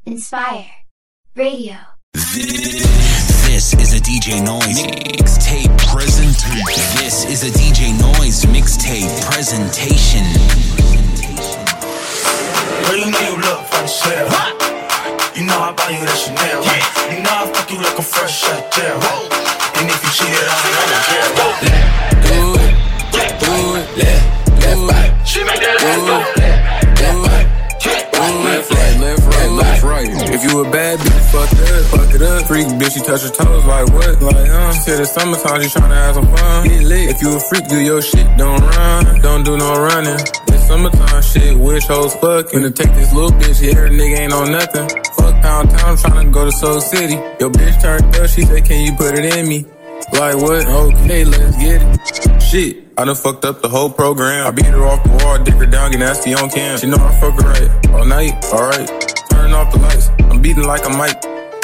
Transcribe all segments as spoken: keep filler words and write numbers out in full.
Inspire Radio. This is a D J Noise mixtape presentation. This is a D J Noise mixtape presentation. Girl, you know you look for the sale. You know I buy you that Chanel. You know I fuck you like a fresh out jail. And if you cheat it, I don't care. Do it, do it, left, left, right. She make that Do left it, left, right. Left, right, left, right, left, right. If you a bad bitch, fuck it up, fuck it up. Freak bitch, you touch her toes like what? Like, uh, she said it's summertime, she tryna have some fun. Get lit. If you a freak, do your shit, don't run. Don't do no running. It's summertime shit, wish hoes fuck. Gonna take this little bitch, yeah, her nigga ain't on nothing. Fuck downtown, tryna go to Soul City. Your bitch turned up, she said, can you put it in me? Like what? Okay, let's get it. Shit. I done fucked up the whole program. I beat her off the wall, dick her down, get nasty on cam. She know I fuck her right, all night, alright. Turn off the lights, I'm beating like a mic.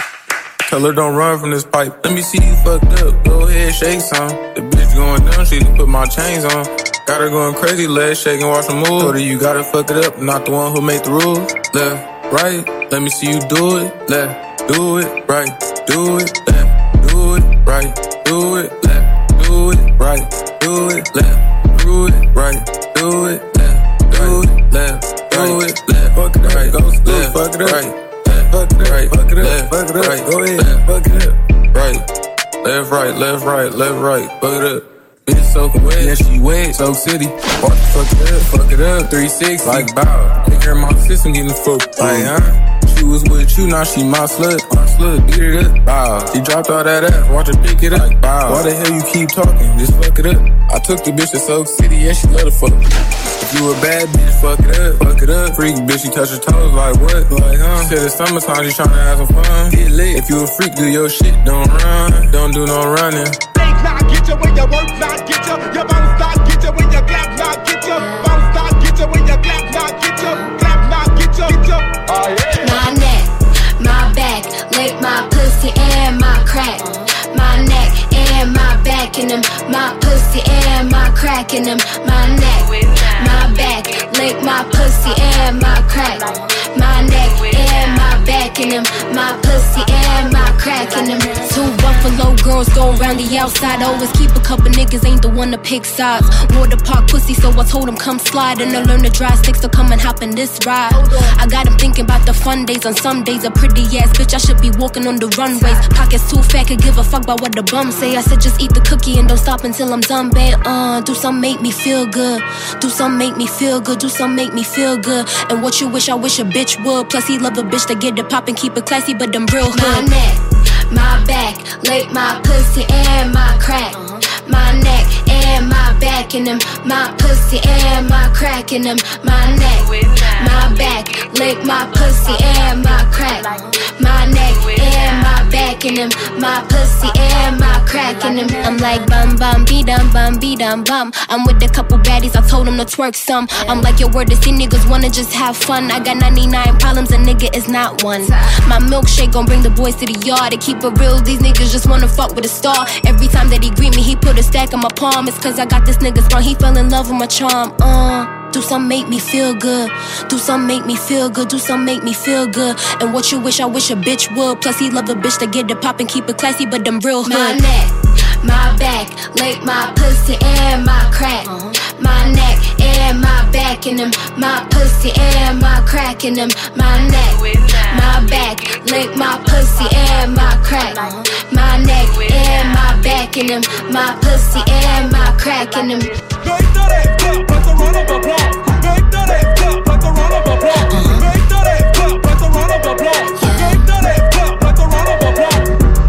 Tell her don't run from this pipe. Let me see you fucked up, go ahead, shake some. The bitch going down, she just put my chains on. Got her going crazy, legs shaking, watch her move. Told her you gotta fuck it up, not the one who made the rules. Left, right, let me see you do it. Left, do it, right, do it. Left, do it, right, do it. Left, do it, right. Do it, left, do it, right, do it, left, do it, left, do it, left, fuck it up, go left, fuck it up, right, fuck it up, fuck it up, fuck it up, right, go ahead, fuck it up, right, left, right, left, right, left, right, fuck it up. Bitch soaking wet, yeah she wet, Soak City, watch the fuck it up, fuck it up, three sixty, like bow, take care of my system, getting fucked, like huh? She was with you, now she my slut, my slut, beat it up, bow. She dropped all that ass, watch her pick it up, bow. Why the hell you keep talking, just fuck it up. I took the bitch to Soak City, yeah she love the fuck. If you a bad bitch, fuck it up, fuck it up. Freak bitch, she touch her toes like what? Like huh? She said it's summertime, she tryna have some fun. Get lit. If you a freak, do your shit, don't run, don't do no running. Things not get you when your work not get you. Your bones not get you when your clap not get you. Bones not get you when your clap not get you. Clap not get you, get you. Oh yeah. My neck, my back, lick my pussy and my crack. My neck and my back in them. My pussy and my crack in them. My neck, my back, lick my pussy and my crack. My neck and my back in them. My pussy and my crack in them. Two Buffalo girls go around the outside. Always keep a couple niggas, ain't the one to pick sides. Water park pussy, so I told him come slide. And I learned to dry sticks, so come and hop in this ride. I got him thinking about the fun days. On some days, a pretty ass bitch, I should be walking on the runways. Pockets too fat, could give a fuck about what the bums say. I said just eat the cookie and don't stop until I'm done, babe. Uh, do some make me feel good. Do some make me feel good. Do some make me feel good. And what you wish, I wish a bitch would. Plus he love a bitch to get it poppin', keep it classy, but them real hood. My neck, my back, lick my pussy and my crack. My neck and my back in them. My pussy and my crack in them. My neck, my back, lick my pussy and my crack. My neck and my back in them. My pussy and my crack in them. I'm like bum bum be dum bum be dum bum. I'm with a couple baddies, I told them to twerk some. I'm like your word to see niggas wanna just have fun. I got ninety-nine problems, a nigga is not one. My milkshake gon' bring the boys to the yard. To keep it real, these niggas just wanna fuck with a star. Every time that he greet me, he put a stack on my palm. It's cause I got this nigga sprung, he fell in love with my charm. Uh Do some make me feel good. Do some make me feel good. Do some make me feel good. And what you wish, I wish a bitch would. Plus he love a bitch to get it poppin', keep it classy, but them real hood. My neck, my back, lick my pussy and my crack. My neck and my back in them. My pussy and my crack in them. My neck, my back, lick my pussy and my crack. My neck and my back in them. My pussy and my crack in them. Make that clap like a round of applause. Make that clap like a round of applause. Make that clap like a round of applause. Make that clap like a round of applause.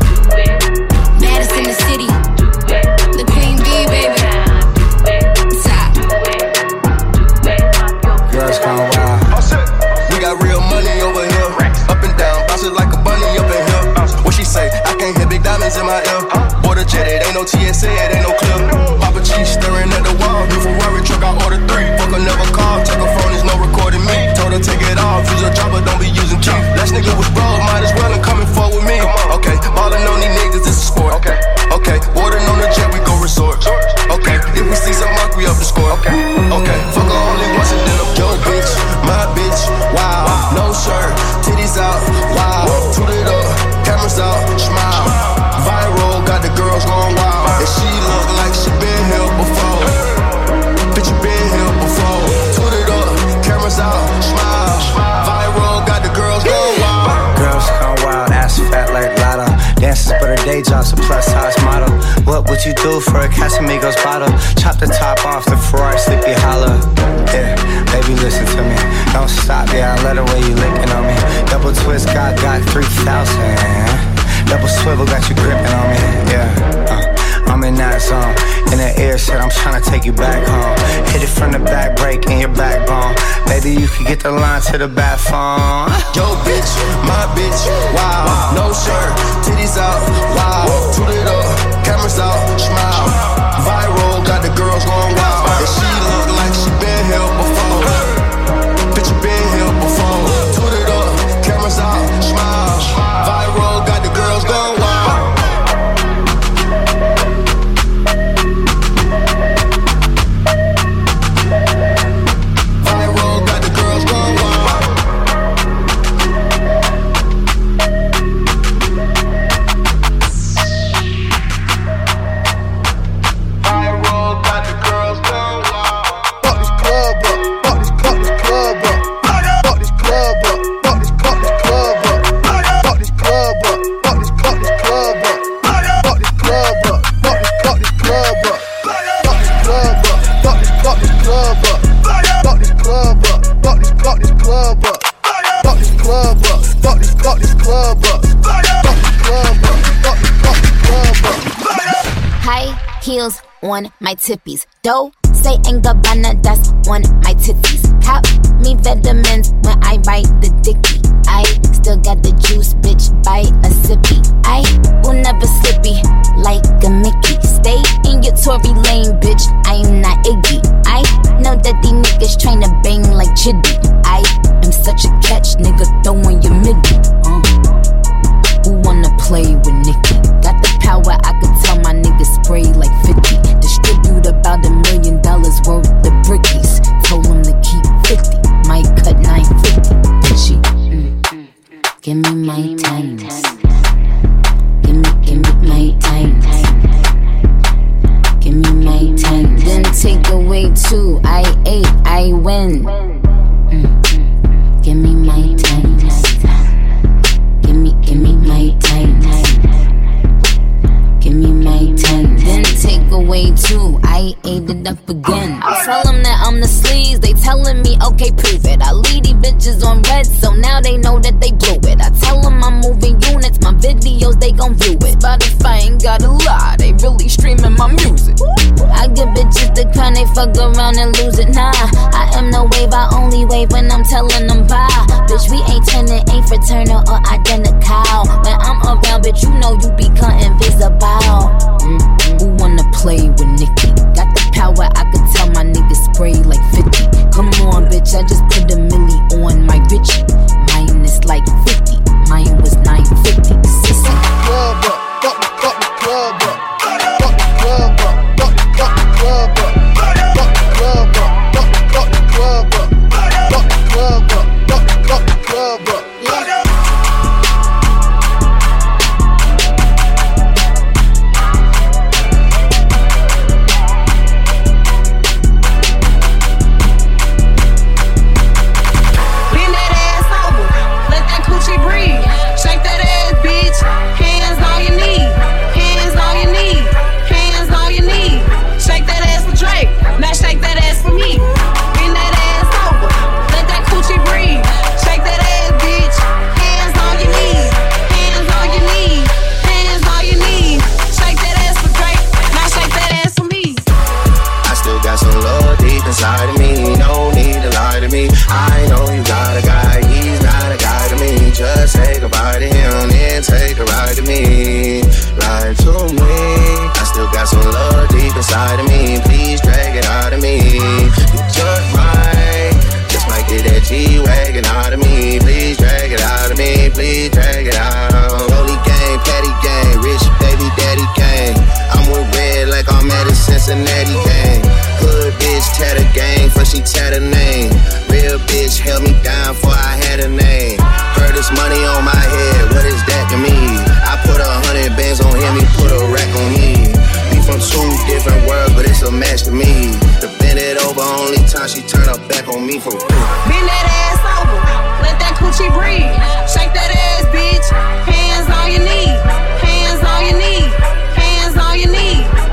Madison the city, the Queen Bee, baby. Top. Girls gone wild. We got real money over here. Up and down, bounce it like a bunny up in here. What she say? I can't hear big diamonds in my ear. Border jet, it ain't no T S A, it ain't no clip. Papa cheese staring at the wall. New Ferrari truck, I ordered three. Fuck her, never call. Check her phone, there's no recording me. Told her take it off, use a dropper, don't be using cheap. Last nigga was broke, might as well and coming forward with me. Okay, ballin' on these niggas, this is sport. Okay, okay, boarding on the jet, we go resort. Okay, if we see some mark, we up the score. Okay, okay, fuck her only once and then I'm your bitch, my bitch. Wow, no shirt, titties out, What you do for a Casamigos bottle? Chop the top off the Ferrari, Sleepy Hollow. Yeah, baby, listen to me. Don't stop, yeah, I let her way you licking on me. Double twist, got, got three thousand. Double swivel, got you gripping on me. Yeah, uh. I'm in that zone. In the air, said I'm tryna take you back home. Hit it from the back, break in your backbone. Baby, you can get the line to the back phone. Yo, bitch, my bitch, wow. No shirt, titties out, wow. Toot it up, cameras out, smile. Viral, got the girls going wild. And she look like she been here before. Bitch, you been here before. Toot it up, cameras out, smile. Viral, got the girls going wild. On my tippies, dough say ain't Gabbana, that's on my titties. Cop me vitamins when I bite the dicky. I still got the juice, bitch, bite a sippy. I will never slippy like a Mickey. Stay in your Tory lane, bitch, I'm not Iggy. I know that these niggas tryna bang like Chitty. I am such a catch, nigga, throwing your midi. uh. Who wanna play with Nicki? Got the power, I could tell my niggas spray like fifty. Distribute about a million dollars worth of brickies. Told him to keep fifty, might cut nine fifty. She, mm, give me my times. Give me, give me my times. Give me my time. Then take away two, I ate, I win. Mm, give me my times. Give me, give me my time. Give me my time. Then take away two, I ate it up again. I tell them that I'm the sleaze, they telling me, okay, prove it. I leave these bitches on red, so now they know that they blew it. I tell them I'm moving units, my videos, they gon' view it. Spotify ain't got a lie, they really streaming my music. I give bitches the crown, they fuck around and lose it. Nah, I am no wave, I only wave when I'm telling them bye. Bitch, we ain't turning, ain't fraternal or identical. When I'm around, bitch, you know you become invisible. Mm-hmm. Who wanna play with Nicki? Got the power, I could tell my niggas spray like fifty. Come on, bitch, I just put a milli on my Richie. Mine is like fifty, mine was nine fifty. Sissy. Club up, fuck the, fuck the club up. Fuck the club up, fuck the, fuck the club up. Fuck the club up, fuck the, fuck the club up. Fuck the club up, fuck the, fuck the club up. Inside of me, no need to lie to me. I know you got a guy, he's not a guy to me. Just say goodbye to him and take a ride to me. Ride to me. I still got some love deep inside of me. Please drag it out of me. You just might, just might get that G-Wagon out of me. Please drag it out of me. Please drag it out. Holy gang, petty gang, rich baby daddy gang. I'm with red like I'm at a Cincinnati gang. Hood bitch tatted gang, for she tatted name. Real bitch held me down for I had a name. Heard this money on my head, what is that to me? I put a hundred bands on him, he put a rack on me. We from two different worlds, but it's a match to me. To bend it over, only time she turn her back on me for real. Bend that ass over, let that coochie breathe. Shake that ass, bitch, hands on your knees. Hands on your knees, hands on your knees.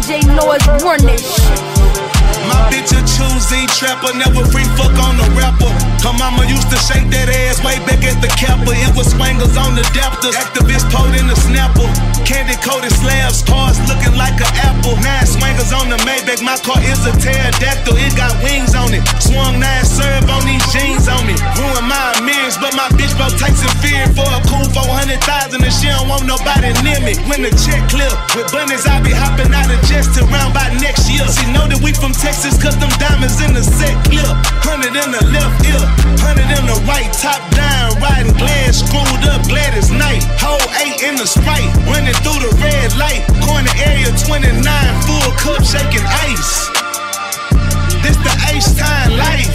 J Noise run that shit. My bitch a choosy trapper, never free fuck on the rapper. Her mama used to shake that ass way back at the Kappa. It was swangers on the adapters, activists pulled in the snapper. Candy coated slabs, cars looking like an apple. Nine swangers on the Maybach, my car is a pterodactyl. It got wings on it, swung nine serve on these jeans on me. Ruin my mirrors, but my bitch bro takes some fear for a cool four hundred thousand and she don't want nobody near me. When the check clear, with bunnies I be hopping out of jets to round by next year. She know that we from Texas cause them diamonds in the set clear. Hundred in the left ear, hundred in the right, top down, riding glass, screwed up, glad it's night. Whole eight in the Sprite, running through the red light. Corner area twenty-nine, full cup shaking ice. This the H-time life.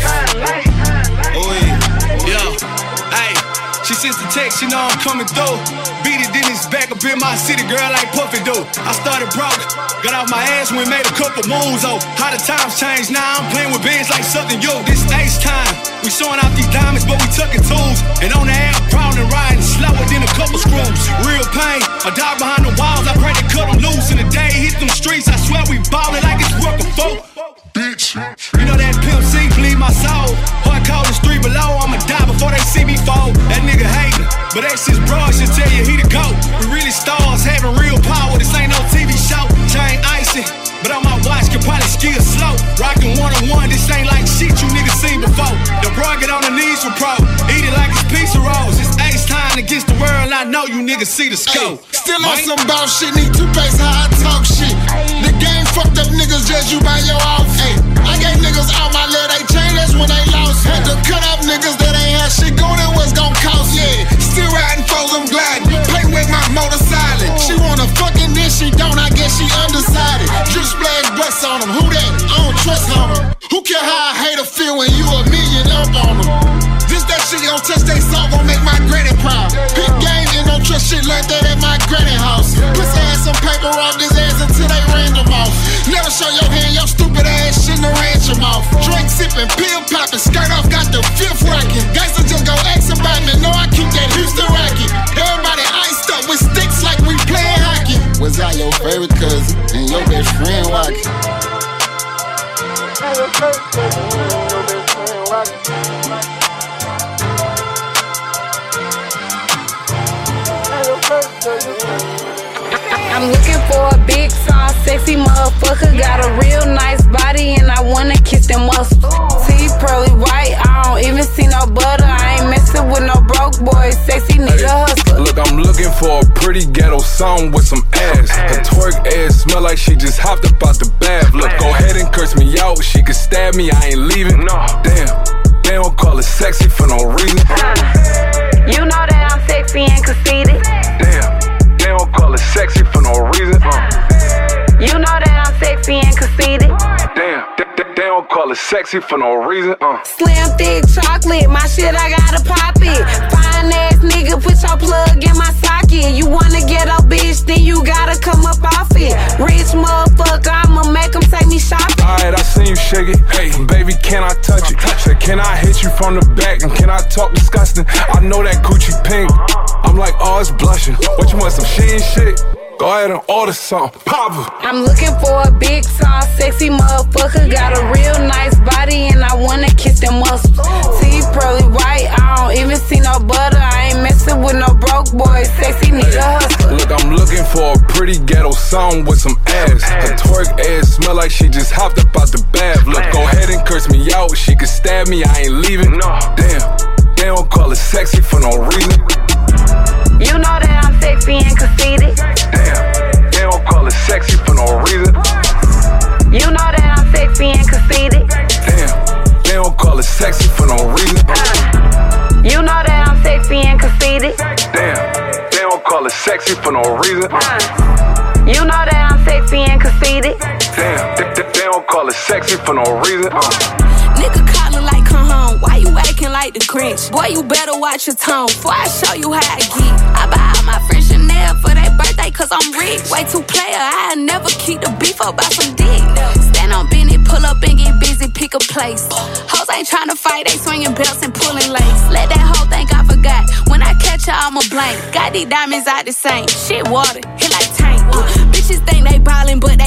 Oh yeah, yo, ayy. She sends the text, you know I'm coming through. Beat it, then it's back up in my city, girl, like Puffy do. I started broke, got off my ass when made a couple moves, oh. How the times changed, now I'm playing with bands like something, yo. This Ace time, we showing off these diamonds, but we tucking tools. And on the air, crawling, riding, slower than a couple screws. Real pain, a dog behind the walls, I pray they cut them loose. In the day, hit them streets, I swear we ballin' like it's working folk. Bitch, you know that Pimp C bleed my soul. Hard cold is three below, I'ma die before they see me fall. That nigga hatin', but that's his bro, should tell you he the GOAT. We really stars having real power, this ain't no T V show. Chain icy, but on my watch can probably ski slow. Rockin' one on one, this ain't like shit you niggas seen before. The bro get on the knees for pro, eat it like it's pizza rolls. It's Ace time against the world, I know you niggas see the scope. Ay, still on some boss shit, need two face how I talk shit. The game fucked up niggas, judge you by your outfit. Ay, I gave niggas all my love, they changed, that's when they lost. Had to cut up niggas that ain't had shit going, it was gon' cost. Yeah, still riding foes, I'm gliding. Play with my motor silent. She wanna fucking this, she don't, I guess she undecided. Just splash butts on them, who that? I don't trust on them. Who care how I hate or feel when you a million up on them? This that shit gon' touch they soul, gon' make my granny proud. Big game and don't trust shit like that at my granny house. Pussy ass some paper off this ass until they random off. Never show your hand, your stupid ass shit in the ranch your mouth. Drink sippin', pill poppin', skirt off, got the fifth rockin'. Gangsta just go ask about me, know I keep that Houston rocket. Everybody iced up with sticks like we playin' hockey. Was I your favorite cousin and your best friend walking? Your best friend walking. I'm looking for a big, tall, sexy motherfucker. Got a real nice body and I wanna kiss them muscles. Teeth pearly white, I don't even see no butter. I ain't messing with no broke boys. Sexy need a hustler. Look, I'm looking for a pretty ghetto song with some ass. Her twerk ass smell like she just hopped up out the bath. Look, go ahead and curse me out. She could stab me, I ain't leaving. Damn, they don't call it sexy for no reason. You know that I'm sexy and conceited. Damn, they don't call it sexy for no reason. You know that I'm sexy and conceited. Damn, they, they, they don't call it sexy for no reason. Uh. Slim, thick chocolate, my shit, I gotta pop it. Fine ass nigga, put your plug in my socket. You wanna get a bitch, then you gotta come up off it. Rich motherfucker, I'ma make him take me shopping. Alright, I seen you shake it. Hey, baby, can I touch it? Say, can I hit you from the back? And can I talk disgusting? I know that coochie pink. I'm like, oh, it's blushing. What you want, some sheen shit? Go ahead and order something. Pop it. I'm looking for a big, tall, sexy motherfucker. Got a real nice body and I wanna kiss them muscles. Teeth pearly white, I don't even see no butter. I ain't messing with no broke boys. Sexy need a hustler. Look, I'm looking for a pretty ghetto song with some ass. Her twerk ass smell like she just hopped up out the bath. Look, go ahead and curse me out. She could stab me, I ain't leaving. Damn, they don't call it sexy for no reason. You know that I'm sexy and conceited. Damn, they don't call it sexy for no reason. You know that I'm sexy and conceited. Damn, they don't call it sexy for no reason. You know that I'm sexy and conceited. Damn, they don't call it sexy for no reason. You know that I'm sexy and conceited. Damn, they, they, they don't call it sexy for no reason. Uh. Nigga calling like come home, why you acting like the Grinch? Boy, you better watch your tone, before I show you how I get. I buy all my friends Chanel for their birthday cause I'm rich. Way too player, I never keep the beef about some dick. Stand on Bennett, pull up and get busy, pick a place. Hoes ain't tryna fight, they swinging belts and pulling lace. Let that hoe think I forgot, when I catch her I'ma blank. Got these diamonds out the same, shit water, hit like tank. uh, Bitches think they ballin' but they really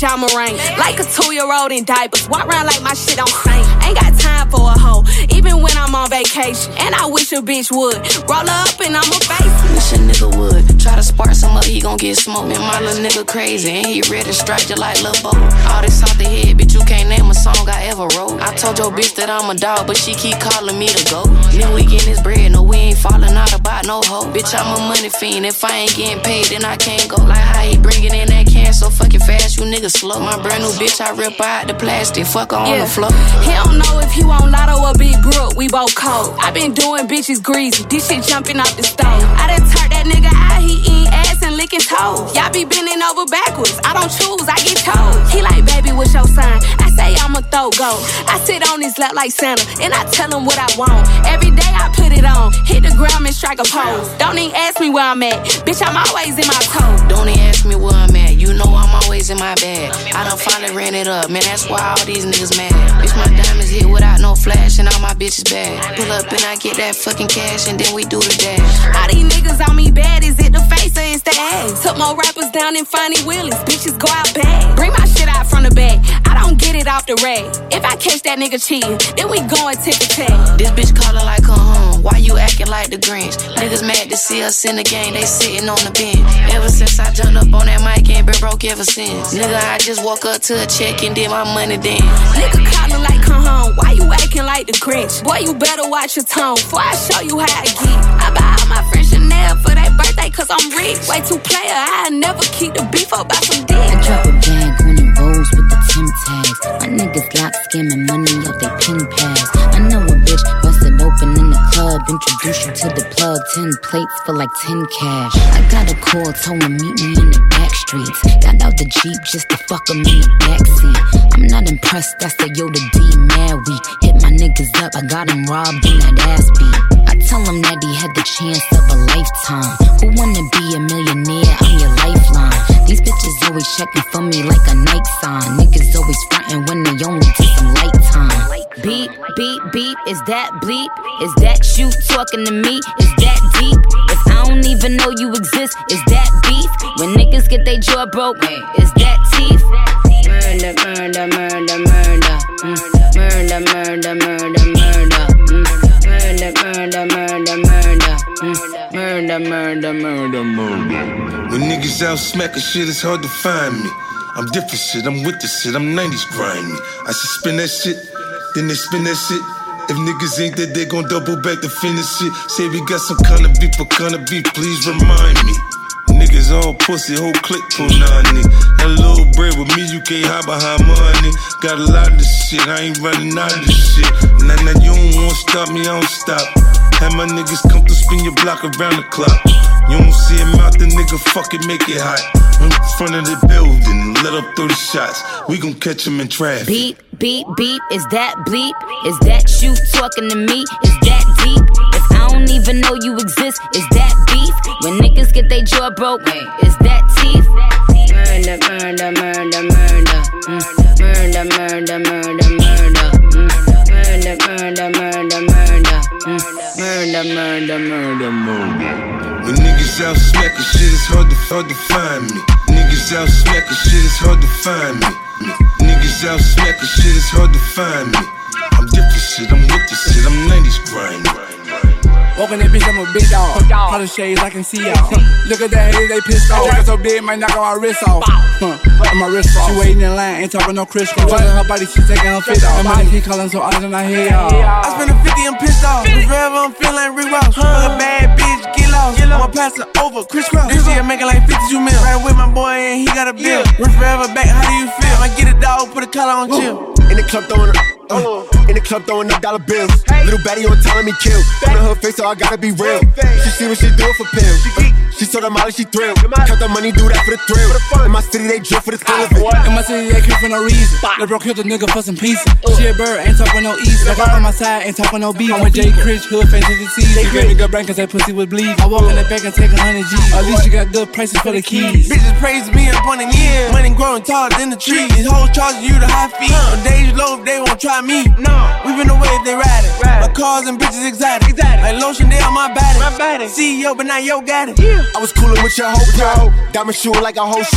bitch, I'm a rain. Like a two-year-old in diapers, walk around like my shit on Saint. Ain't got time for a hoe, even when I'm on vacation. And I wish a bitch would roll her up and I'ma face it. Wish a nigga would try to spark some up, he gon' get smoked. Man, my little nigga crazy, and he ready to strike you like Lil Bo. All this off the head, bitch, you can't name a song I ever wrote. I told your bitch that I'm a dog, but she keep calling me to go. Nigga, we getting this bread, no, we ain't falling out about no hoe. Bitch, I'm a money fiend, if I ain't getting paid, then I can't go. Like how he bringing in that can so fucking fast, you niggas slow. My brand new bitch, I rip out the plastic, fuck her on yeah. the floor. He don't know if he want Lotto or Big Brook, we both cold. I been doing bitches greasy, this shit jumping off the stove. I done turned that nigga out, he eating ass and licking toes. Y'all be bending over backwards, I don't choose, I get told. He like, baby, what's your sign? I say I'm a throw go. I sit on his lap like Santa, and I tell him what I want. Every day I put it on, hit the ground and strike a pose. Don't even ask me where I'm at, bitch, I'm always in my toe. Don't even ask me where I'm at, you know I'm always in my bag. I done finally ran it up, man, that's why all these niggas mad. Bitch, my diamonds hit without no flash, and all my bitches bad. Pull up and I get that fucking cash, and then we do the dash. All these niggas on me bad, is it the face or it's the ass? Took more rappers down than Funny Willis, bitches go out bad. Bring my shit out from the bag, I don't get it off the rag. If I catch that nigga cheating, then we going tick a tack. This bitch calling like her home, why you acting like the Grinch? Niggas mad to see us in the game, they sitting on the bench. Ever since I jumped up on that mic, ain't been broke ever since. Nigga, I just woke up to a check and did my money dance. Nigga calling like come home, why you acting like the Grinch? Boy, you better watch your tone, before I show you how I get. I buy all my friends Chanel for their birthday, cause I'm rich. Way too player, I never keep the beef up by some dick. I drop a bag on the rolls with the Tim tags. My niggas lock scamming money off they pin pads. I know a bitch busted open in the club, introduce you to the plug. Ten plates for like ten cash. I got a call, told him meet me in the back streets. Got out the Jeep just to fuck him in the backseat. I'm not impressed, I said yo the D mad weak. Hit my niggas up, I got him robbed in that ass beat. I tell him that he had the chance of a lifetime. Who wanna be a millionaire? I'm your lifeline. These bitches always checking for me like a night sign. Niggas always frontin' when they only take some light time. Beep, beep, beep, is that bleep? Is that you talking to me? Is that deep? If I don't even know you exist, is that beef? When niggas get their jaw broke, is that teeth? Murder, murder, murder, murder. Mm. Murder, murder, murder, murder. Mm. Murder, murder, murder, murder. Mm. Murder, murder, murder, murder. When niggas out smacking shit, it's hard to find me. I'm different shit, I'm with the shit, I'm nineties grimy. I should spin that shit, then they spin that shit. If niggas ain't that, they gon' double back to finish shit. Say we got some kind of beef, what kind of beef, please remind me. Niggas all pussy, whole clique punani. That little bread with me, you can't hide behind money. Got a lot of this shit, I ain't running out of this shit. Now, now you don't wanna stop me, I don't stop. Have my niggas come to spin your block around the clock. You don't see him out, the nigga fucking make it hot. In front of the building, let up thirty shots. We gon' catch him in traffic. Beep, beep, beep, is that bleep? Is that you talking to me? Is that deep? If I don't even know you exist, is that beef? When niggas get their jaw broke, is that teeth? Murder, murder, murder, murder. Mm. Murder, murder, murder, murder. Mm. Murder, murder, murder, murder. Mm. Murder, murder, murder, murder. When niggas out smacking shit, it's hard to, hard to find me. Niggas out smacking shit, it's hard to find me. Niggas out smacking shit, it's hard to find me. I'm different shit, I'm with this shit, I'm nineties grimy. Walking that bitch, I'm a big dog. Color shades, I can see y'all. Look at that haters, they pissed off. Jacket so big, might knock my wrist off. Huh, and my wrist off. She waiting in line, ain't talking no Crisco. Telling her body, she taking her fit off. And my keep calling so honest, and I hear y'all. I spend a fifty, I'm pissed off. Forever, I'm feeling like Rick Ross. Fuck a bad bitch, get lost. I'ma pass it over, crisscross. This year making like fifty-two mil. Right with my boy, and he got a bill. Rich forever back, how do you feel? I get a dog, put a collar on chill. In the club throwing uh, in the club throwing up dollar bills. Little baddie on telling me kill. On her face, so I gotta be real. She see what she doing for pills. She told her Molly she thrilled. Count the money, do that for the thrill. In my city, they drill for the thrill of it. In my city, they kill for no reason. They broke killed a nigga for some pieces. She a bird, ain't talking no easy. Like I'm on my side, ain't talking no beef. I'm with Jay Critch, hood fancy to see. They gave me good brain cause that pussy was bleed. I walk in the back and take a hundred G's. At least you got good prices for the keys. Bitches praise me up on the year. Money growing taller than the tree. These hoes charging you the high feet. On days low if they won't try me. No, we been away if they ride it. My cars and bitches exotic. Like lotion, they on my body. C E O, but not yo got it. I was coolin' with your whole pro. Diamond shooting like a whole shot.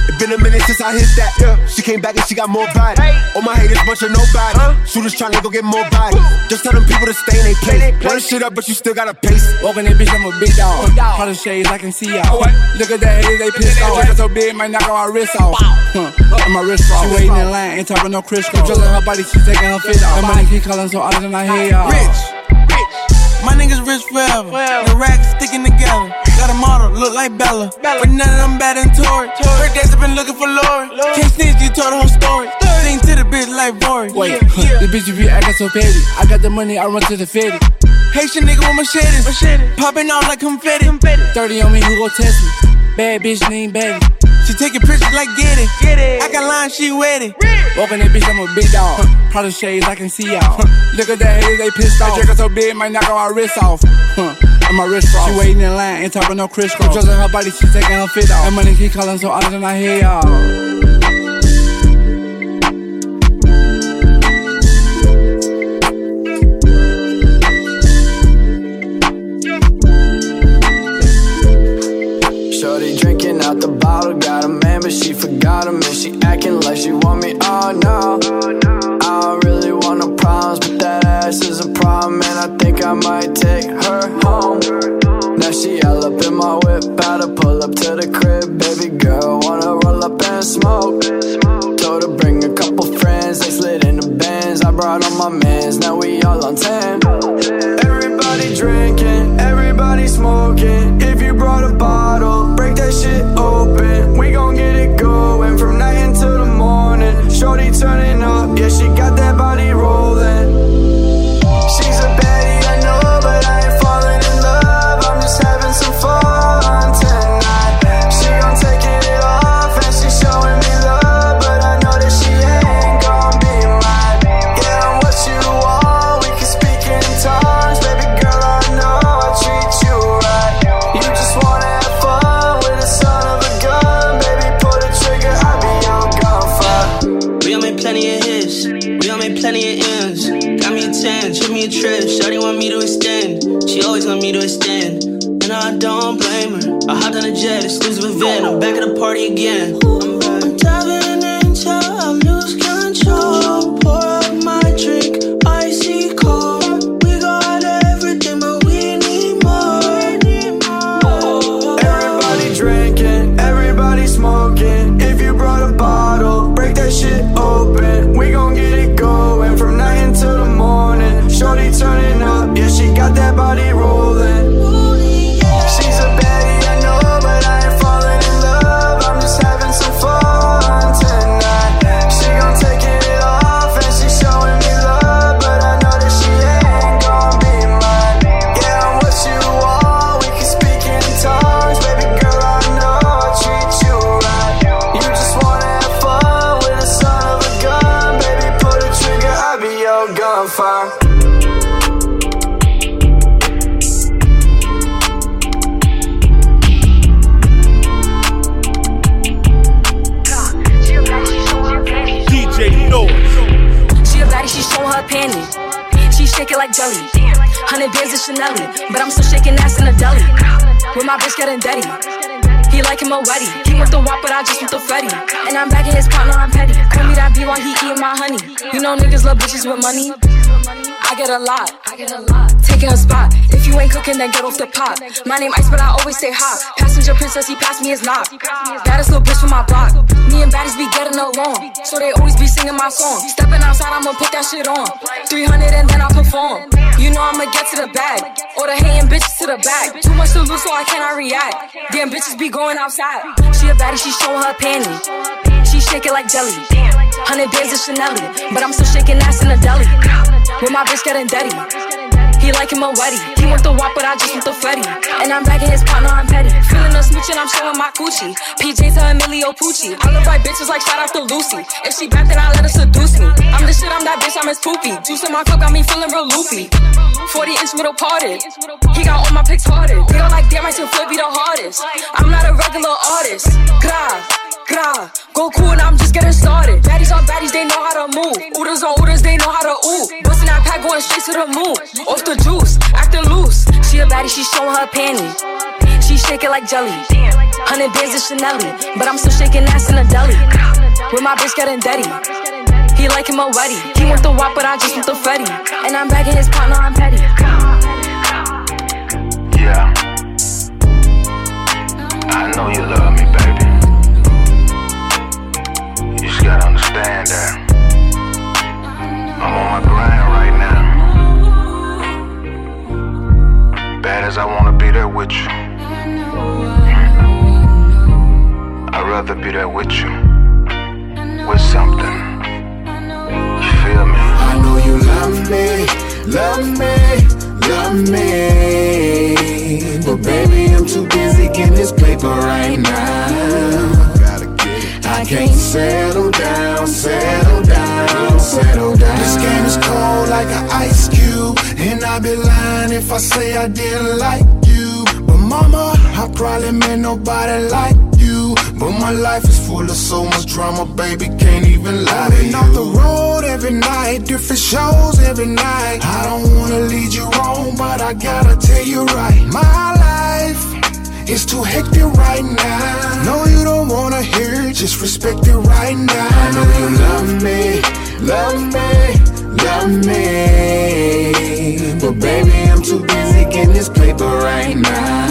It been a minute since I hit that. Yeah. She came back and she got more body. Hey. All my haters, bunch of nobody. Huh? Shooters trying to go get more body. Woo. Just tell them people to stay in their place. Run shit up, but you still gotta pace. Walking that bitch, I'm a big dog. All the shades I can see out. Oh, look at that haters, they pissed off. Trigger so big, might knock my wrist off. Huh. And my wrist off. She waiting in line, ain't talking no Crisco. Just her body, she taking her fit off. That money keep calling so out than I hear y'all. Rich, rich. My niggas rich forever. Well. The racks sticking together. Got a model, look like Bella. Bella. But none of them bad and Tory. Her days have been looking for Lori. Lord. Can't snitch, you told the whole story. Sing to the bitch like Rory. Wait, yeah, yeah. The bitch you be acting so petty. I got the money, I run to the fitty. Haitian nigga with machetes. Machete. Popping off like confetti. confetti. thirty on me, who gon' test me? Bad bitch named Betty. She taking pictures like get it. Get it. I got lines, she with it. Walking that bitch, I'm a big dog. Proud of shades, I can see out. Look at that haters, they pissed off. Trigger so big, might knock my wrist off. Huh. And my wrist off. She waiting in line, ain't talking no Crisco. Just her body, she taking her fit off. That money keep calling so out than I hear y'all. Out the bottle, got a man, but she forgot him. And she acting like she want me, oh no. I don't really want no problems, but that ass is a problem. And I think I might take her home. Now she all up in my whip, about to pull up to the crib. Baby girl, wanna roll up and smoke. Told her bring a couple friends, they slid in the Benz. I brought all my mans, now we all on ten. Everybody drinking, everybody smoking. If you brought a bottle, break that shit open. We gon' get it going from night until the morning. Shorty turning up, yeah, she got that body rolling. She's a baddie, I know, but I ain't falling in love. I'm just having some fun tonight. She gon' taking it off and she showing me love, but I know that she ain't gon' be mine. Yeah, I'm what you want, we can speak in tongues. Baby girl, I know I treat you right. You just wanna have fun with the son of a gun. Baby, pull the trigger, I be your gunfire. We all made plenty of hits, we all made plenty of ends. Got me a ten, took me a trip, shawty want me to extend. She always want me to extend, and I don't blame her. I hopped on a jet, exclusive event, I'm back at the party again. I'm back. I'm diving into, I lose control. Pour up my drink, icy cold. We got everything, but we need more. Everybody drinking, everybody smoking. If you brought a bottle, break that shit open. We gon' get it going from night until the morning. Shorty turning up, yeah, she got that body rolling. She's a baddie, I know, but I ain't falling in love. I'm just having some fun tonight. She gon' taking it off and she showing me love, but I know that she ain't gon' be mine. Yeah, I'm what you want, we can speak in tongues. Baby girl, I know I treat you right. You just wanna have fun with the son of a gun. Baby, pull the trigger, I be your gunfire. She a baddie, she showing her panties. She shake it like jelly. Hundred bands of Chanel, but I'm still shaking ass in a deli. With my bitch getting dirty. He like him a wetty. He want the wop, but I just want the Freddy. And I'm back in his partner, I'm petty. Call me that B while he eating my honey. You know niggas love bitches with money. I get a lot. I get a lot. Taking her spot. If you ain't cooking, then get off the pot. My name Ice, but I always stay hot. Passenger princess, he passed me his knock. Baddest little bitch from my block. Me and baddies be getting along, so they always be singing my song. Stepping outside, I'ma put that shit on. three hundred and then I perform. You know I'ma get to the bag. Or the hating bitches to the back. Too much to lose, so I cannot react. Damn bitches be going outside. She a baddie, she showing her panties. She shake it like jelly. Hundred bands of Chanel, but I'm still shaking ass in a deli. With my bitch getting dirty. He like him a wetty. He want the wop, but I just want the Freddy. And I'm back in his partner, I'm petty. Feeling the smooch and I'm showing my coochie. P Js to Emilio Pucci. I look like bitches like shout out to Lucy. If she back, then I let her seduce me. I'm the shit, I'm that bitch, I'm his poopy. Juice in my cup got me feeling real loopy. forty inch middle parted. He got all my pics hearted. They don't like damn, I still flip be the hardest. I'm not a regular artist. Gra, gra, go cool and I'm just getting started. Baddies on baddies, they know how to move. Oodles on oodles, they know how to ooh. Bustin' that pack going straight to the moon. Off the juice, acting loose. She a baddie, she showing her panties. She shake it like jelly. Hundred bands of Chanel, but I'm still shaking ass in a deli. With my bitch getting dirty. He like him already. He want the wop, but I just want the Fetty. And I'm bagging his partner, I'm petty. Yeah, I know you love me, baby. You just gotta understand that I'm on my grind right now. Bad as I wanna be there with you, I'd rather be there with you, with something. You feel me? I know you love me, love me, love me. But baby, I'm too busy getting this paper right now. I can't settle down, settle down, settle down. This game is cold like an ice cube, and I'd be lying if I say I didn't like you. But mama, I probably met nobody like you. But my life is full of so much drama, baby, can't even lie to you. Off the road every night, different shows every night. I don't wanna lead you wrong, but I gotta tell you right. My life is too hectic right now. No, you don't wanna hear it, just respect it right now. I know you love me, love me, love me. But baby, I'm too busy getting this paper right now.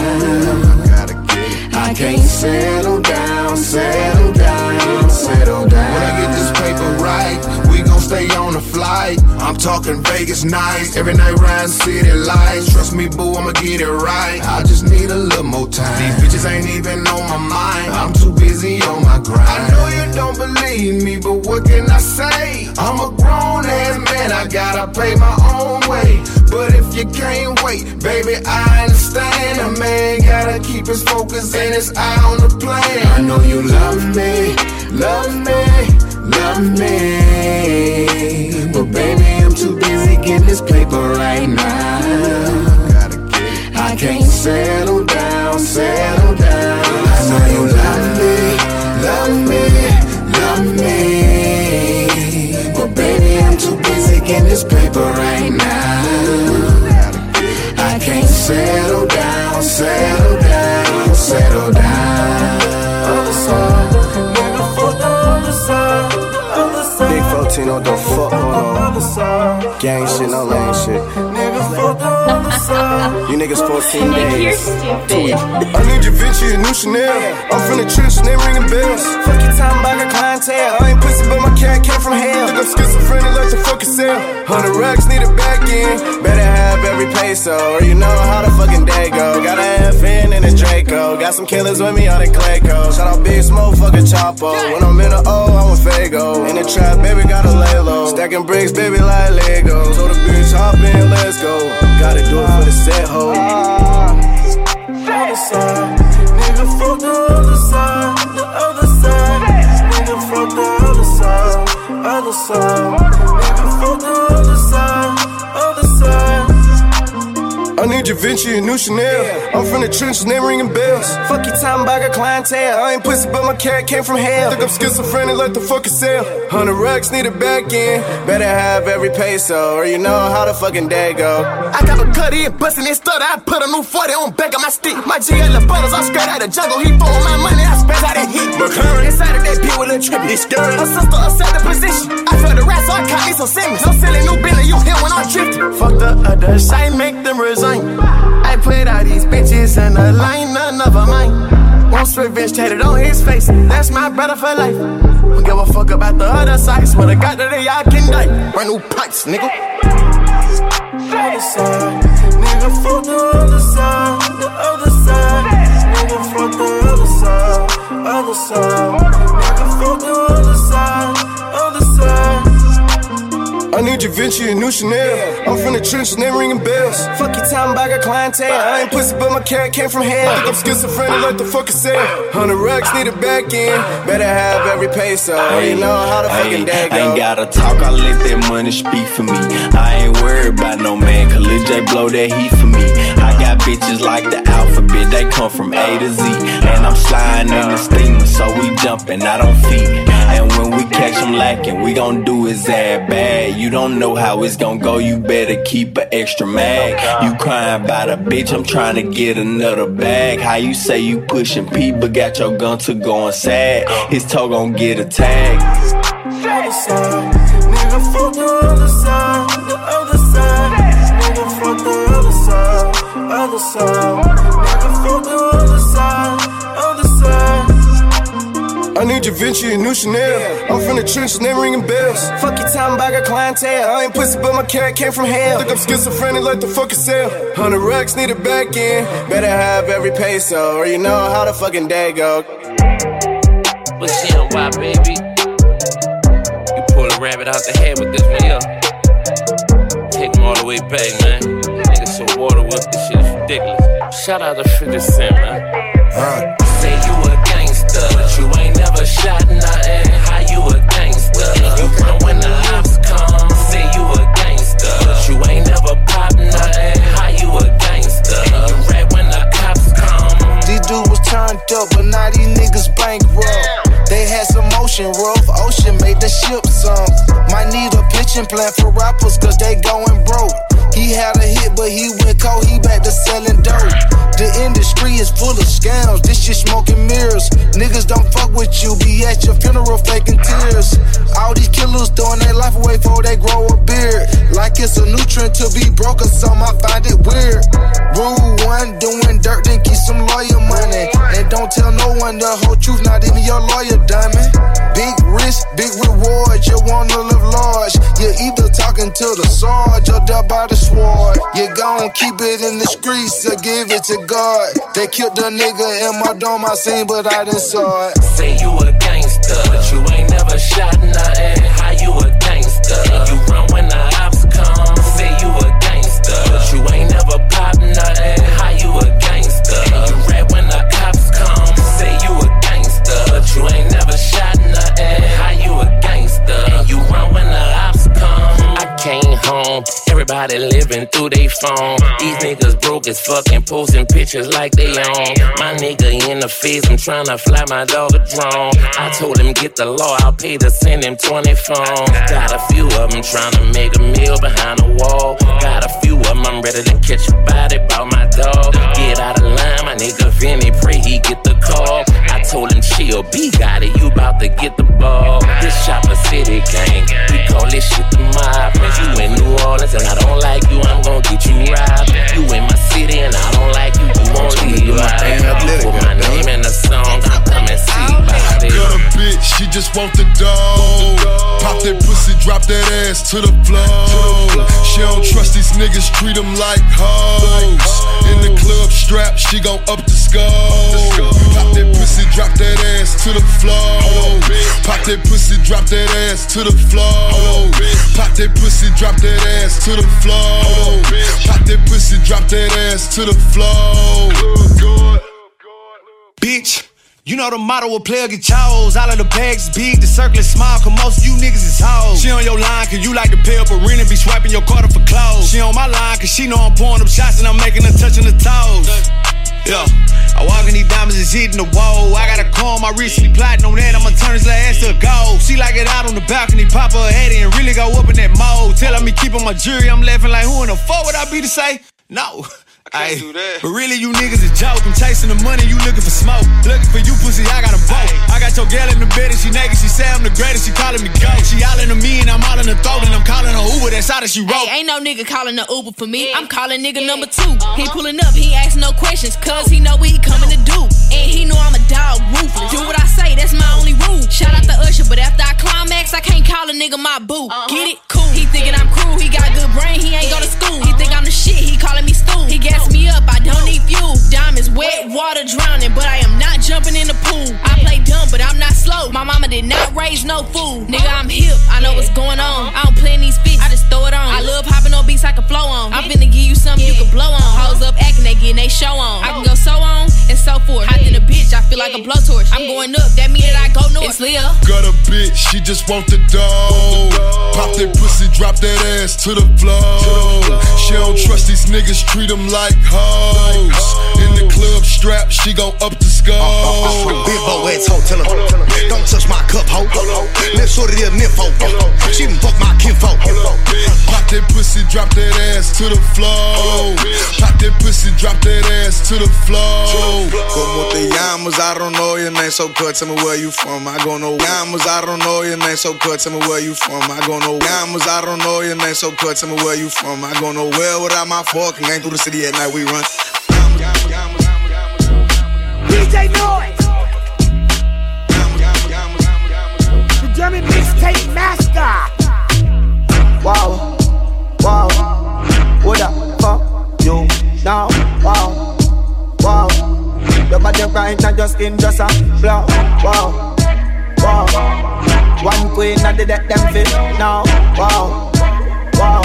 I can't settle down, settle down, settle down. When I get this paper right, we gon' stay on the flight. I'm talking Vegas nights, every night riding city lights. Trust me, boo, I'ma get it right. I just need a little more time. These bitches ain't even on my mind. I'm too busy on my grind. I know you don't believe me, but what can I say? I'm a grown ass man, I gotta pay my own way. But if you can't wait, baby, I understand. A man gotta keep his focus and his eye on the plan. I know you love me, love me, love me. But baby, I'm too busy getting this paper right now. I can't settle down, settle down. I know you love me, love me, love me. But baby, I'm too busy getting this paper right now. I can't settle down, settle down, settle down. Other side, nigga, fuck the other side, the other side. Big fourteen on the fuck, hold on. Gang shit, no lame shit. Nigga, fuck the other side. You niggas fourteen days. Two. I need your Vinci and new Chanel. I'm from the trench and they ringing bells. Fuck your time about the clientele. I ain't pussy, but my cat came from hell. Think I'm schizophrenic like the fuck yourself. Hundred racks need a back in. Better have every peso, or you know how the fucking day go. Got a F N and a Draco. Got some killers with me on the Clayco. Shout out Big Smoke, fucking Chapo. When I'm in the O, I'm with Fago. In the trap, baby, gotta lay low. Stacking bricks, baby, like Lego. Told the bitch, hop in, let's go. Gotta do it for the set, ho. Other side, nigga, fuck the other side, the other side. Nigga, fuck the other side, other side. Nigga, fuck the other side, other side. I need your Vinci and new Chanel. I'm from the trenches, they ringing bells. Fuck you talking about a clientele. I ain't pussy, but my cat came from hell. Think I'm schizophrenic like the fuck yourself. Hundred racks need a back in. Better have every peso, or you know how the fucking day go. I got a cutty and bustin' and stutter. I put a new forty on back of my stick. My G L butters, I'm straight out the jungle. He throwing my money, I spent out that heat. McLaren inside of that pit with a trippy. He's scared. Her sister upset the position. I felt the rats, so I caught me some Simmons. No silly new Billy, you hear when I'm drifting. Fuck the other side, make them resign. I put all these bitches in a line, none of them mine. Wants revenge tatted on his face, that's my brother for life. Don't give a fuck about the other side, swear to God that y'all can die. Brand new pipes, nigga. Other side, nigga, fuck the other side, the other side. Nigga, fuck the other side, other side. Nigga, fuck the other side, other side. I need your Vinci and new Chanel. I'm from the trenches, they ringing bells. Fuck you talking about a clientele. I ain't pussy, but my cat came from hell. Think I'm schizophrenic like the fuck yourself. Hundred racks need a back in. Better have every peso, or you know how the fucking day go. I ain't gotta talk, I let that money speak for me. I ain't worried about no man, cause Lil J blow that heat for me. I got bitches like the alphabet, they come from A to Z. And I'm sliding in the steamer, so we jumping, I don't feed. And when we catch him lacking, we gon' do his ass bad. You don't know how it's gon' go, you better keep an extra mag. You crying about a bitch, I'm trying to get another bag. How you say you pushing P, but got your gun to go on sad? His toe gon' get a tag. Other side, nigga, fuck the other side, the other side. Nigga, fuck the other side, other side. Nigga, fuck the other side, other side. I need Da Vinci and new Chanel. I'm from the trenches, never ringing bells. Fuck your time, I got clientele. I ain't pussy, but my carrot came from hell. Think I'm schizophrenic like the fuck sell. Hundred racks need a back end. Better have every peso, or you know how the fucking day go. But she don't why, baby. You pull a rabbit out the head with this one, yeah. Take them all the way back, man. Niggas so water whip, this shit is ridiculous. Shout out to fifty Cent, man. Alright. Say you a gangster, but you ain't never shot nothing. How you a gangster? You run when the ops come. Say you a gangster, but you ain't never pop nothing. How you a gangster? You rap when the cops come. These dudes was turned up, but now these niggas bankrupt. They had some motion, rough ocean made the ship sunk. Might need a pitching plan for rappers, cause they going broke. He had a hit, but he went cold, he back to selling dope. The industry is full of scams, this shit smoking mirrors. Niggas don't fuck with you, be at your funeral faking tears. All these killers throwing their life away before they grow a beard. Like it's a new trend to be broke or something, I find it weird. Rule one, doing dirt, then keep some lawyer money. And don't tell no one the whole truth, not even your lawyer, diamond. Big risk, big reward, you wanna live large. You're either talking to the sarge or down by the sword. You gon' keep it in the streets or give it to God. They killed the nigga in my dome, I seen, but I didn't saw it. Say you a gangster, but you ain't never shot nothing. How you a gangster? You run when the ops come. Say you a gangster, but you ain't never pop nothing. How you a gangster? You rap when the cops come. Say you a gangster, but you ain't never shot nothing. How you a gangster? You run when the ops come. I came home, everybody living through they phone. These niggas broke as fucking posting pictures like they own. My nigga in the face, I'm tryna fly my dog a drone. I told him get the law, I'll pay to send him twenty phones. Got a few of them tryna make a meal behind the wall. Got a few of them, I'm ready to catch a body about my dog. Get out of line, my nigga Vinny, pray he get the call. I told him chill, B got it, you bout to get the ball. This Chopper City gang, we call this shit the mob. Man, you in New Orleans and I don't like you, I'm gon' get you robbed. You in my city and I don't like you, you won't leave you out. Put my name in the song, I'm coming see about it. Got a bitch, she just want the dough. Pop that pussy, drop that ass to the floor. She don't trust these niggas, treat them like hoes. In the club strap, she gon' up the score. Pop that pussy, drop that ass to the floor. Pop that pussy, drop that ass to the floor. Pop that pussy, drop that ass to the floor. Pop that pussy, drop that ass to the floor. Bitch, you know the motto of player get chose. All of the bags is big, the circle is small, cause most of you niggas is hoes. She on your line cause you like to pay up a rent and be swiping your Carter for clothes. She on my line cause she know I'm pouring up shots and I'm making her touching the toes. Yeah, I walk in these diamonds, it's hitting the wall. I got a comb, my wrist, she plotting on that. I'ma turn his little ass to a gold. She like it out on the balcony, pop her head and really go up in that mold. Telling me keep on my jury, I'm laughing like who in the fuck would I be to say? No. I can't do that. But really, you niggas is joke. I'm chasing the money, you looking for smoke. Looking for you, pussy, I got a boat. I got your gal in the bed and she naked. She say I'm the greatest, she calling me GOAT. She all into me and I'm all in the throat. And I'm calling her Uber, that's how that she wrote. Hey, ain't no nigga calling the Uber for me. I'm calling nigga number two. He pulling up, he asking no questions, cause he know what he coming to do. And he know I'm a dog, ruthless. Do what I say, that's my only rule. Shout out to Usher, but after I climax, I can't call a nigga my boo. Get it? Cool. He thinking I'm cruel, he got good brain, he ain't go to school. He think I'm the shit, he calling me Stu. He gas me up, I don't need fuel. Diamonds wet, water drowning, but I am not jumping in the pool. I play dumb, but I'm not slow. My mama did not raise no fool. Nigga, I'm hip, I know what's going on. I don't play in these fits, I just throw it on. I love hopping on beats I can flow on. I'm finna give you something you can blow on. Hoes up acting, they getting they show on. I can go so on and so forth. Hopped in a bitch, I feel like a blowtorch. I'm going up, that mean that I go north. It's Leo. Got a bitch, she just want the dough. Pop that pussy, drop that ass to the floor. She don't trust these niggas, treat them like hoes. In the club strap, she gon' up the skull. Big boy ass hoe, tell her, don't touch my cup, hoe. Let's show the nympho. She done fuck my kinfolk. Pop that pussy, drop that ass to the floor. Pop that pussy, drop that ass to the floor. Como te llamas? I don't know your name, so cut. Tell me where you from. I gon' know llamas. I don't know your name, so cut. Tell me where you from. I gon' know llamas. I don't know your name, so cut. Tell me where you from. I gon' know where without my fork. Ain't through the city at night we run. D J Noise. The German mixtape master. Wow, wow, what the fuck you now? Wow, wow, your body right and your skin just a blow. Wow, wow, one queen and the deck them fit now. Wow, wow,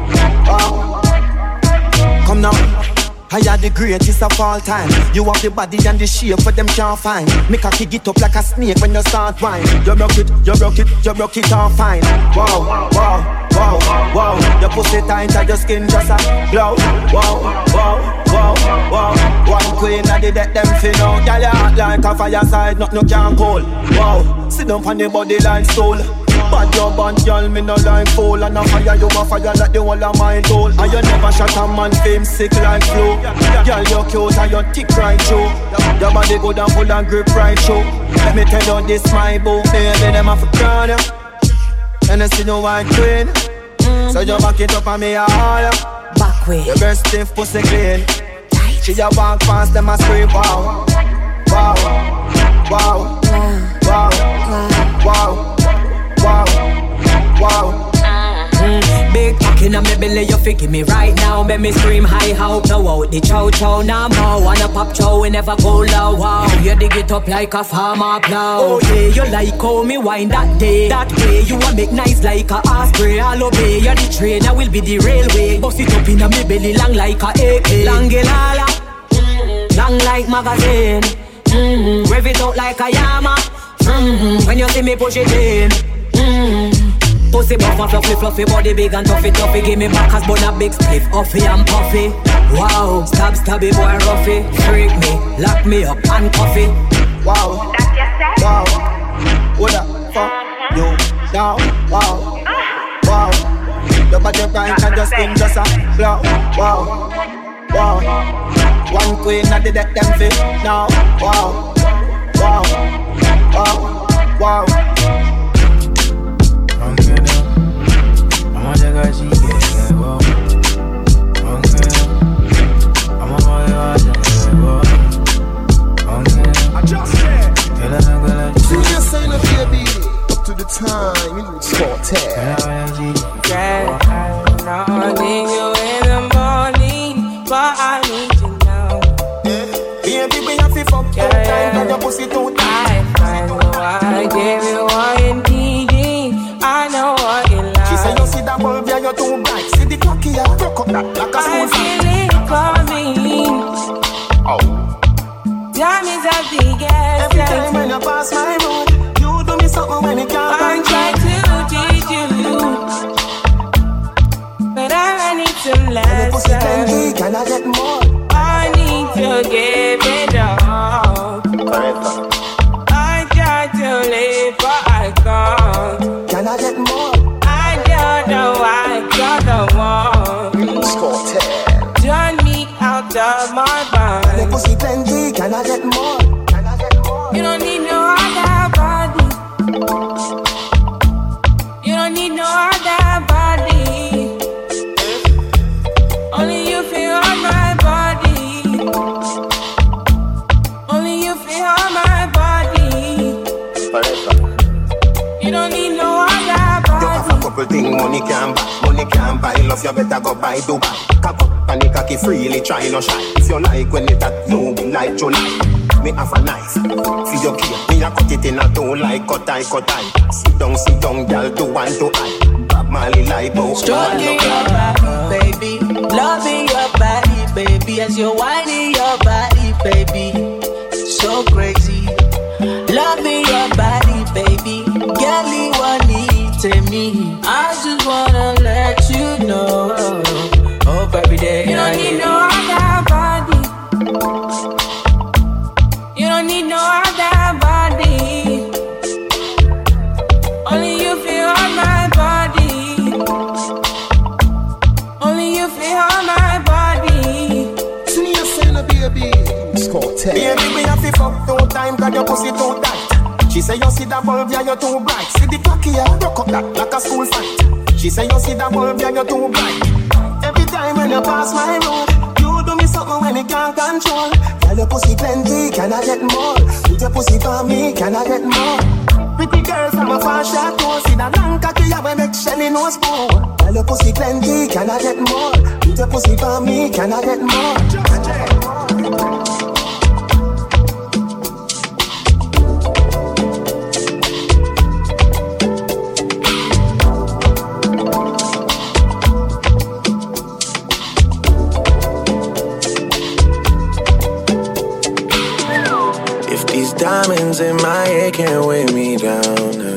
wow, come now. I are the greatest of all time. You have the body and the shape for them can't find. Make a kick it up like a snake when you start whine. You broke it, you broke it, you broke it all fine. Wow, wow, wow, wow. Your pussy tight and your skin just a glow. Wow, wow, wow, wow. One queen and the deck them fin out. Girl, you hot like a fireside, nothing you can't cool. Wow, sit down on the body like stool. Bad your band, y'all, me no like fool. And a fire, you a fire like the whole of my tool. And you never shot a man, fame sick like flu. Girl, you cute and you thick right through. Your body good and full and grip right through. Let me tell you this, my boo. Baby, them have a crown ya. And I see no white queen. So you back it up and me a holler. Back way. Your breast stiff, pussy clean. She a walk past, them a scream, wow. Wow, wow, wow, wow. Wow, wow. Mm, big talking on me belly, you fi give me right now. Make me scream high, how blow out the chow chow. Now more wanna pop chow, we never go low. Wow, you dig it up like a farmer plow. Oh yeah, you like how me wine that day. That way you want make nice like a osprey. I'll obey, you're the train, I will be the railway. Bust it up in a me belly, long like a A K. Langilala, long like magazine. Mm-hmm. Rev it out like a Yama. Mm-hmm. When you see me push it in. Mm. Pussy buff and fluffy, fluffy, body big and toughy, toughy. Give me back as bun a big spliff, huffy and puffy. Wow, stab, stabby boy, roughy. Freak me, lock me up and coffee. Wow, wow, what the fuck you now? Wow, wow, your body right and your skin just a blow. Wow, wow, one queen at the deck them fit now. Wow, wow, wow, wow. I'ma check out she get go. I'ma buy her go. I just said. See this ain't a baby. Up to the time, you know it's Cortez. Yeah, I need you in the morning, but I need you now. Baby, we have to fuck your time, and your pussy too tight. I know I gave you all you need. I know what you like. She said you see that bulb, yeah, you're too bright. See the clock here, rock up that like a small fan. I feel it coming. Oh. Time is a big ass. Every time when you pass my road, you do me something when it can't. I'm trying to teach you, but I need some lessons. Can I get more? I need to give it all. Correct. I try to live, but I can't. Can I get more? I don't know why you're the one. Scotty. Turn me out of my mind. Can I pussy plenty? Can I get more? Can I get more? You don't need no other body. You don't need no other body. Only you feel on my body. Only you feel on my body. You don't need no other body. You have a couple things money can buy. Money can buy love, you better go buy Dubai. Cock up and it cocky freely, try no shy. If you like when it at you, be like July. Me have a knife, feel your key. Me a cut it in a two like cut I, cut I. Sit down, sit down, girl, do one to I. Bob Marley like both. Stroking your body, baby. Loving your body, baby. As you're whining your body, baby. So crazy. Only you feel on my body. Only you feel on my body. See me a saying a baby. It's called Ted. Baby, we have to fuck two times, cause your pussy too tight. She say you see that bulb, yeah, you're too bright. See the clock here, broke up that like a school fight. She say you see that bulb, yeah, you're too bright. Every time when you pass my road, you do me something when you can't control. Tell your pussy plenty, can I get more? Put your pussy for me, can I get more? Pretty girl from a far shot toe, see that long cocky, yeah, we make Shelly nose more. Tell your pussy plenty, can I get more? Put your pussy for me, can I get more? Diamonds in my head can't weigh me down. uh.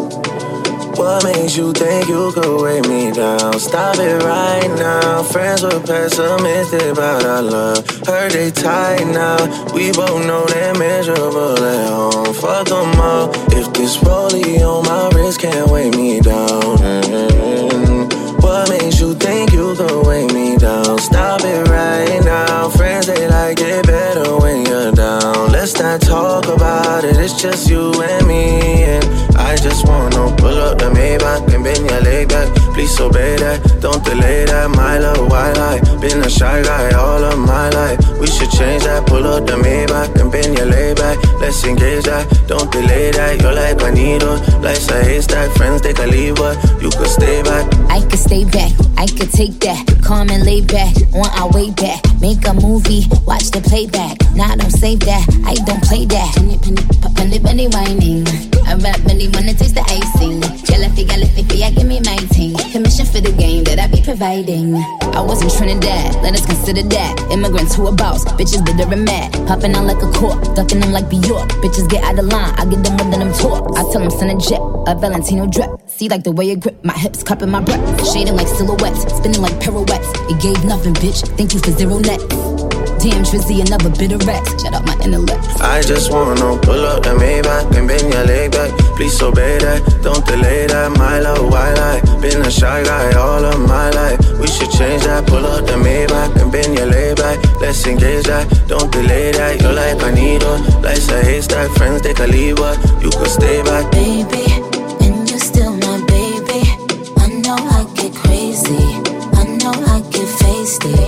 What makes you think you could weigh me down? Stop it right now. Friends were pessimistic about our love. Heard they tight now. We both know they're miserable at home. Fuck them all. If this rollie on my wrist can't weigh me down. mm-hmm. What makes you think you could weigh me down? Stop it right now. Friends, they like it better when you're down. Let's not talk about it, it's just you and me. And I just wanna pull up the Maybach and bend your leg back. Please obey that, don't delay that. My love, why lie? Been a shy guy all of my life. We should change that, pull up the Maybach and bend your leg back. Let's engage that, don't delay that. You're like a needle, life's a haystack. Friends, they can leave, but you could stay back. I could stay back, I could take that. Calm and lay back, on our way back. Make a movie, watch the playback. Nah, don't save that, I don't play that. Penny, penny, penny, penny whining. I rap really wanna taste the icing. Jelly, gallify, I give me my team. Commission for the game that I be providing. I was in Trinidad, let us consider that. Immigrants who are boss, bitches bitter and mad. Popping out like a cork, ducking them like Bjork. Bitches get out of line, I get them more than them talk. I tell them send a jet, a Valentino drip. See like the way it grip, my hips cupping my breath. Shading like silhouettes, spinning like pirouettes. It gave nothing, bitch, thank you for zero net. Damn, Trizzy, another bit of rest. Shut up my intellect. I just wanna pull up the Maybach and bend your leg back. Please obey that, don't delay that. My love, why lie? Been a shy guy all of my life. We should change that, pull up the Maybach and bend your leg back. Let's engage that, don't delay that. You're like a needle, life's a haystack. Friends, they can leave, but you could stay back. Baby, and you're still my baby. I know I get crazy, I know I get feisty.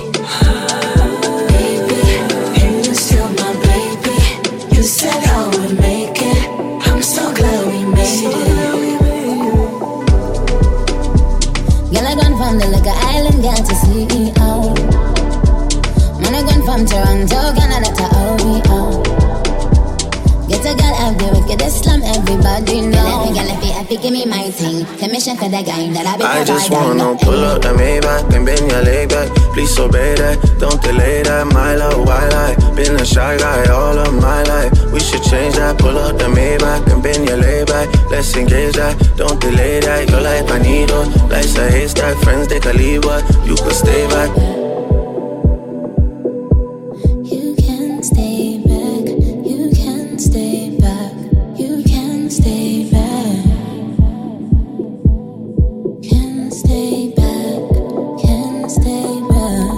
You said I would make it. I'm so glad we made it. Girl, I gone from the liquor island, got to see it out. Man, I gone from Toronto, Canada to O V O. Get a girl out the wickedest slum, everybody know. Girl, if you happy, give me my thing. Commission for the guy that I be. I just wanna pull up the Maybach and bend your leg back. Please obey that, don't delay that. My love, why lie? Been a shy guy all of my life. We should change that, pull up the Maybach and bend your leg back. Let's engage that, don't delay that. You're like a needle, life's a haystack. Friends, they can leave, but you could stay back. You can stay back, you can stay back, you can stay back. Can stay back, can stay back.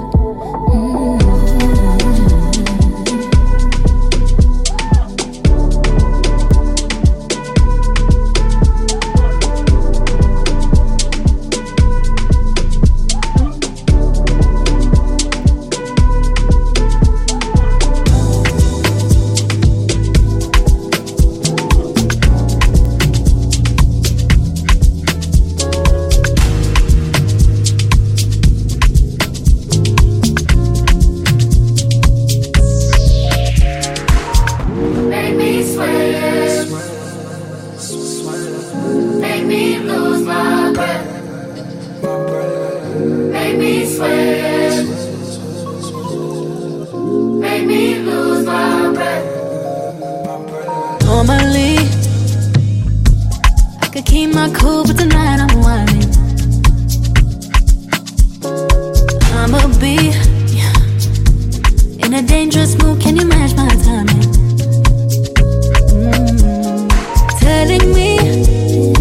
Normally, I could keep my cool, but tonight I'm whining. I'ma be in a dangerous mood. Can you match my timing? Mm, telling me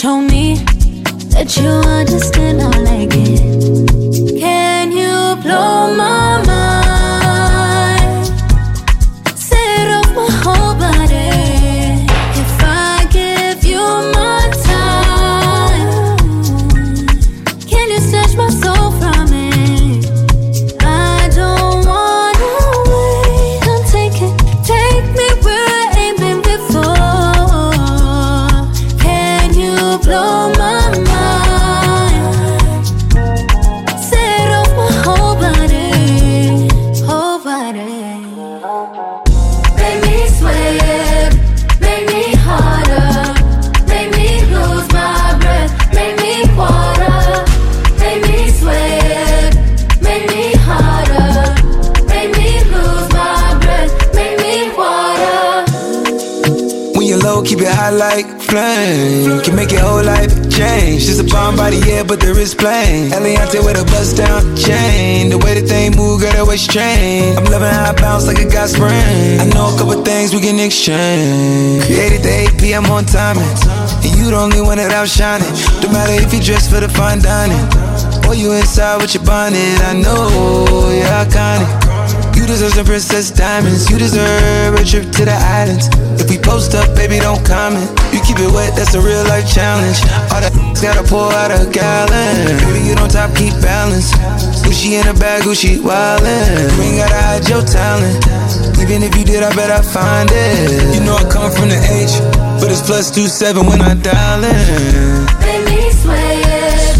show me that you understand how I like it. Can you blow my mind? Set off my whole body. If I give you my time, can you snatch my soul from me? I don't wanna wait. Come take it, take me where I ain't been before. Can you blow my mind? Set off my whole body, whole body. Make me sweat, make me harder, make me lose my breath, make me water, make me sweat, make me harder, make me lose my breath, make me water. When you're low, keep it high like flame. Can make your whole life change. Just a bomb body, yeah, but there is plain. Eliante with a bust down chain. The way the thing move, got that way strange. I'm loving how I bounce like a got spring. I know a couple things we can exchange. Created the eight p.m. on timing, and you the only one that outshining. Don't matter if you dress for the fine dining, or you inside with your bonnet. I know you're iconic. You deserve some princess diamonds. You deserve a trip to the islands. If we post up, baby, don't comment. You keep it wet, that's a real life challenge. All that gotta pour out a gallon. Baby, you don't top, keep balance. Gucci in the bag, Gucci wildin'. You ain't gotta hide your talent. Even if you did, I bet I find it. You know I come from the H, but it's plus two seven when I dial in. Make me sweat,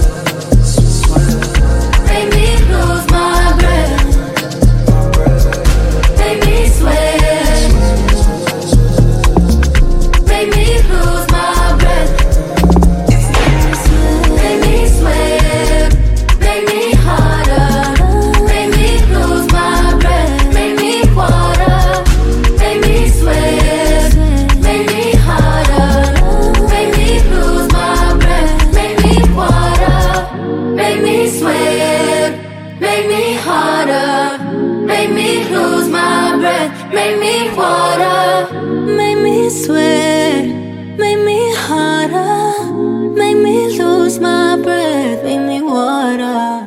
make me lose my breath, make me sweat, make me lose my breath, make me sweat, make me harder, make me lose my breath, make me water, make me sweat, make me harder, make me lose my breath, make me water, make me sweat, make me harder, make me lose my breath, make me water, make me sweat, make me harder, make me lose my breath, make me water.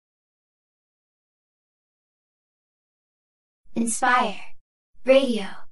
Inspire Radio.